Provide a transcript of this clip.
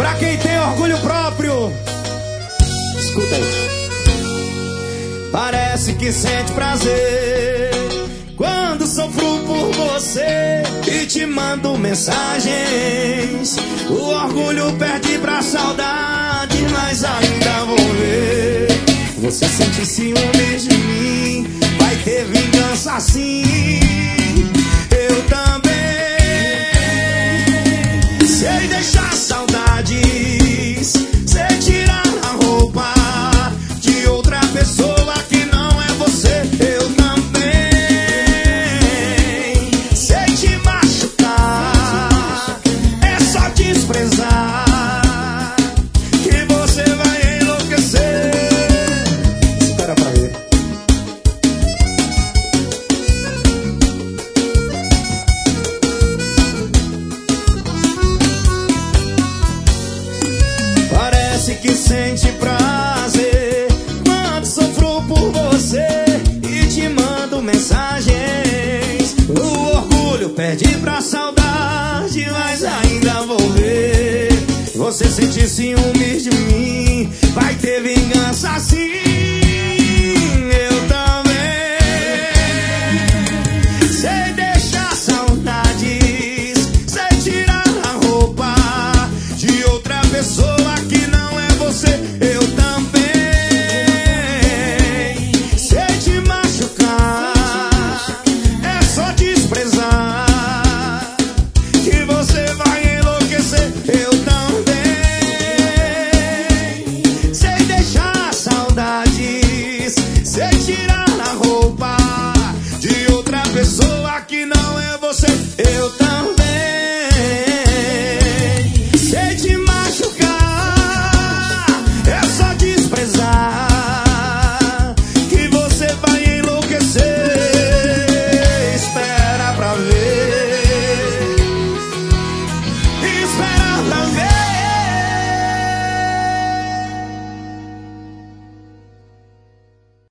Pra quem tem orgulho próprio, escuta aí. Parece que sente prazer quando sofro por você e te mando mensagens. O orgulho perde pra saudade, mas ainda vou ver. Você sente ciúmes de mim, vai ter vingança sim. Eu também sei deixar saudades, sei tirar a roupa de outra pessoa que não é você. Eu também sei te machucar, é só desprezar que você vai enlouquecer. Espera pra ver. Parece que sente prazer quando sofro por você e te mando mensagens. O orgulho perde pra saudade, mas ainda vou ver. Você sente ciúmes de mim, vai ter vingança sim.